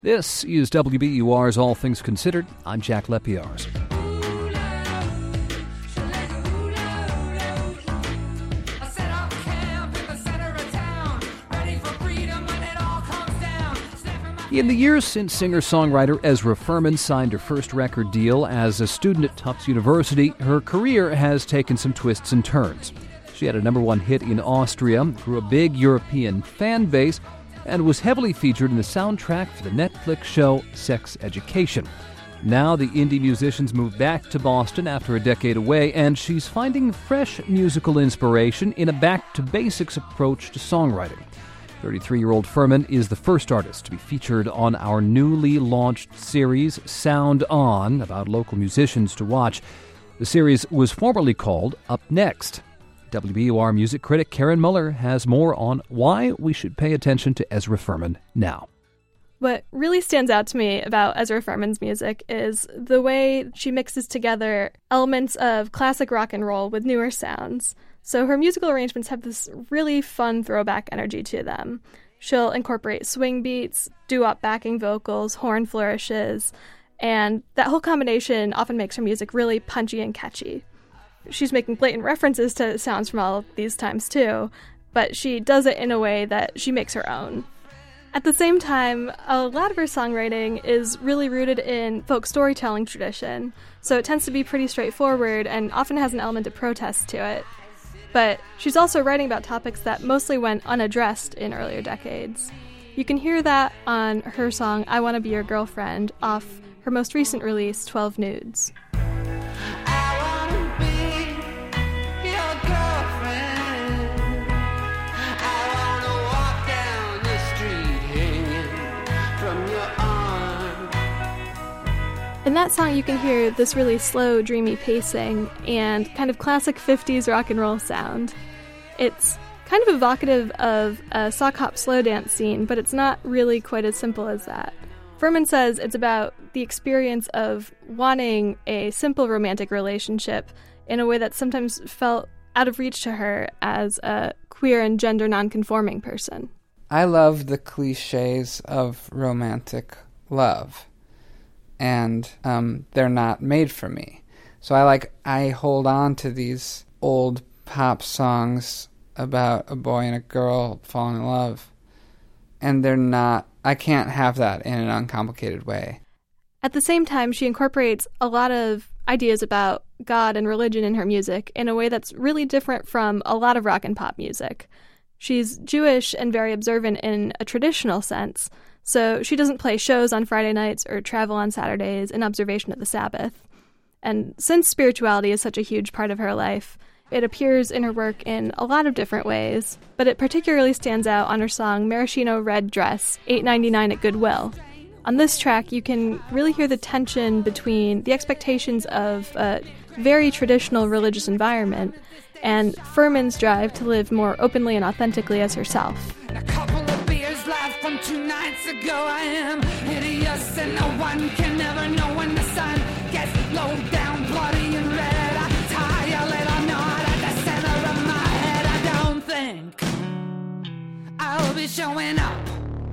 This is WBUR's All Things Considered. I'm Jack Lepiarz. In the years since singer-songwriter Ezra Furman signed her first record deal as a student at Tufts University, her career has taken some twists and turns. She had a #1 hit in Austria, grew a big European fan base, and was heavily featured in the soundtrack for the Netflix show Sex Education. Now the indie musician's moved back to Boston after a decade away, and she's finding fresh musical inspiration in a back-to-basics approach to songwriting. 33-year-old Furman is the first artist to be featured on our newly launched series, Sound On, about local musicians to watch. The series was formerly called Up Next. WBUR music critic Karen Muller has more on why we should pay attention to Ezra Furman now. What really stands out to me about Ezra Furman's music is the way she mixes together elements of classic rock and roll with newer sounds. So her musical arrangements have this really fun throwback energy to them. She'll incorporate swing beats, doo-wop backing vocals, horn flourishes, and that whole combination often makes her music really punchy and catchy. She's making blatant references to sounds from all of these times too, but she does it in a way that she makes her own. At the same time, a lot of her songwriting is really rooted in folk storytelling tradition, so it tends to be pretty straightforward and often has an element of protest to it. But she's also writing about topics that mostly went unaddressed in earlier decades. You can hear that on her song I Want to Be Your Girlfriend off her most recent release, 12 Nudes. In that song, you can hear this really slow, dreamy pacing and kind of classic 50s rock and roll sound. It's kind of evocative of a sock hop slow dance scene, but it's not really quite as simple as that. Furman says it's about the experience of wanting a simple romantic relationship in a way that sometimes felt out of reach to her as a queer and gender nonconforming person. I love the cliches of romantic love. And they're not made for me. So I hold on to these old pop songs about a boy and a girl falling in love. And I can't have that in an uncomplicated way. At the same time, she incorporates a lot of ideas about God and religion in her music in a way that's really different from a lot of rock and pop music. She's Jewish and very observant in a traditional sense, so she doesn't play shows on Friday nights or travel on Saturdays in observation of the Sabbath. And since spirituality is such a huge part of her life, it appears in her work in a lot of different ways, but it particularly stands out on her song Maraschino Red Dress, $8.99 at Goodwill. On this track, you can really hear the tension between the expectations of a very traditional religious environment and Furman's drive to live more openly and authentically as herself. A couple of beers left from 2 nights ago. I am hideous and no one can ever know when the sun gets low down, bloody and red. I tie a little knot at the center of my head. I don't think I'll be showing up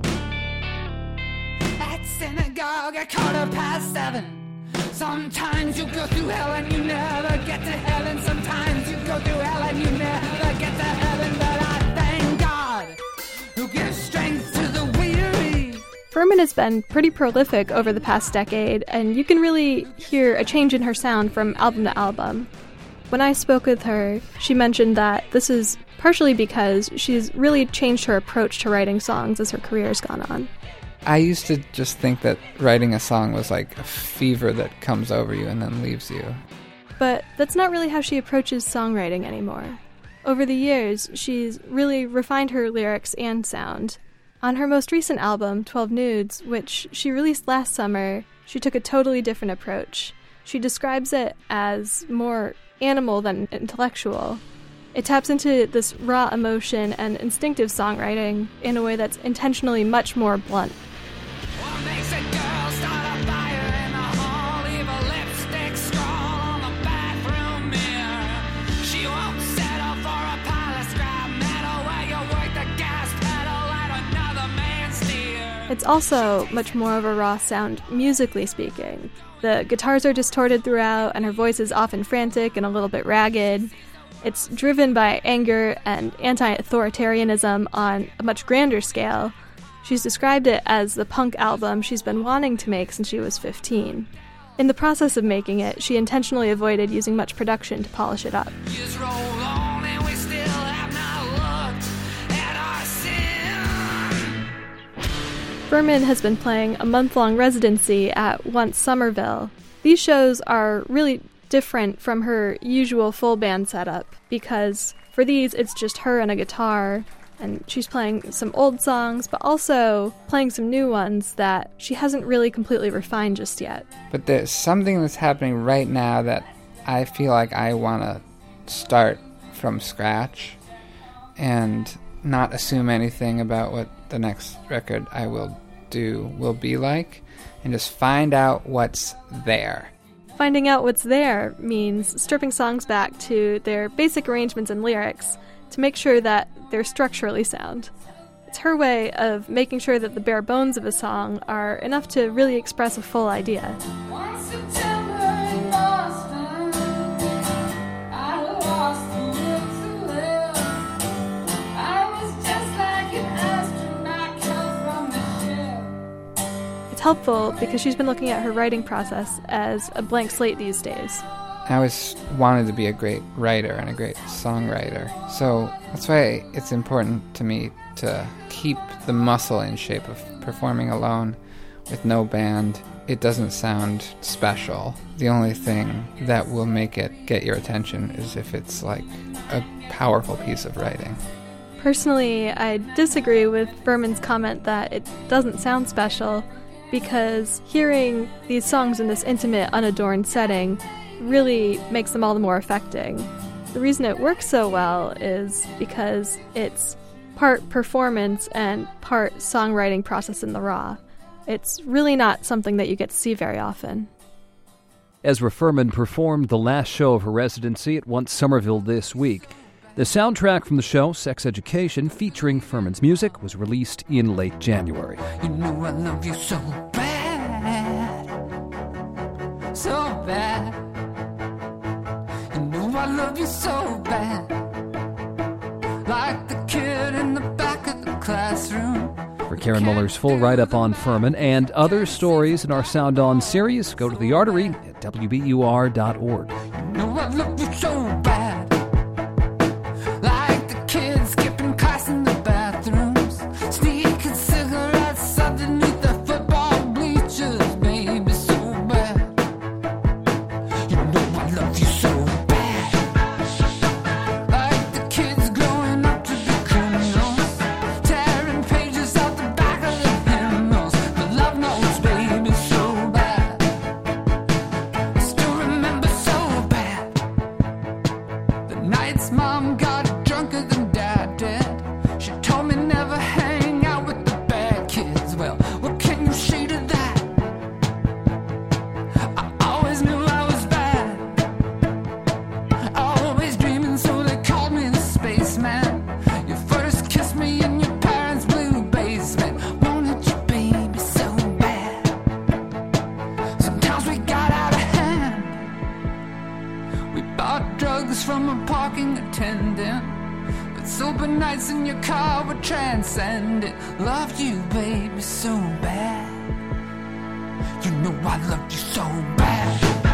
at synagogue at 7:15. Sometimes you go through hell and you never get to heaven. Sometimes you go through hell and you never get to heaven. But I thank God who gives strength to the weary. Furman has been pretty prolific over the past decade, and you can really hear a change in her sound from album to album. When I spoke with her, she mentioned that this is partially because she's really changed her approach to writing songs as her career has gone on. I used to just think that writing a song was like a fever that comes over you and then leaves you. But that's not really how she approaches songwriting anymore. Over the years, she's really refined her lyrics and sound. On her most recent album, 12 Nudes, which she released last summer, she took a totally different approach. She describes it as more animal than intellectual. It taps into this raw emotion and instinctive songwriting in a way that's intentionally much more blunt. What makes a girl start a fire in the hall? Leave a lipstick scrawl on the bathroom mirror. She won't settle for a pile of scrap metal where you work the gas pedal at another man's steer. it's also much more of a raw sound, musically speaking. The guitars are distorted throughout, and her voice is often frantic and a little bit ragged. It's driven by anger and anti-authoritarianism on a much grander scale. She's described it as the punk album she's been wanting to make since she was 15. In the process of making it, she intentionally avoided using much production to polish it up. Years roll on and we still have not looked at our sin. Furman has been playing a month-long residency at Once Somerville. These shows are really different from her usual full band setup because for these it's just her and a guitar, and she's playing some old songs but also playing some new ones that she hasn't really completely refined just yet. But there's something that's happening right now that I feel like I want to start from scratch and not assume anything about what the next record I will do will be like, and just find out what's there. Finding out what's there means stripping songs back to their basic arrangements and lyrics to make sure that they're structurally sound. It's her way of making sure that the bare bones of a song are enough to really express a full idea. One September in Boston, I lost the will to live. I was just like an astronaut cut from the ship. It's helpful because she's been looking at her writing process as a blank slate these days. I always wanted to be a great writer and a great songwriter. So that's why it's important to me to keep the muscle in shape of performing alone with no band. It doesn't sound special. The only thing that will make it get your attention is if it's like a powerful piece of writing. Personally, I disagree with Furman's comment that it doesn't sound special, because hearing these songs in this intimate, unadorned setting really makes them all the more affecting. The reason it works so well is because it's part performance and part songwriting process in the raw. It's really not something that you get to see very often. Ezra Furman performed the last show of her residency at Once Somerville this week. The soundtrack from the show, Sex Education, featuring Furman's music, was released in late January. You know I love you so bad, so bad. You know I love you so bad, like the kid in the back of the classroom. For Karen Muller's full write-up on Furman and other stories in our Sound On series, go to The Artery at WBUR.org. You know I love you so bad, like the kids skipping class in the bathrooms, sneaking cigarettes underneath the football bleachers, baby, so bad. You know I love you so bad, like the kids growing up to be criminals, tearing pages out the back of the hymnals, the love notes, baby, so bad. I still remember so bad the nights mom got drunker than dad did. She told me never hang out with the bad kids. Well, what can you say to that? I always knew I was bad, always dreaming, so they called me the spaceman. You first kissed me in your parents' blue basement. Wanted you, baby, so bad. Sometimes we got out of hand. We bought drugs from a parking attendant, but sober nights in your car were transcendent. Loved you, baby, so bad. You know I loved you so bad.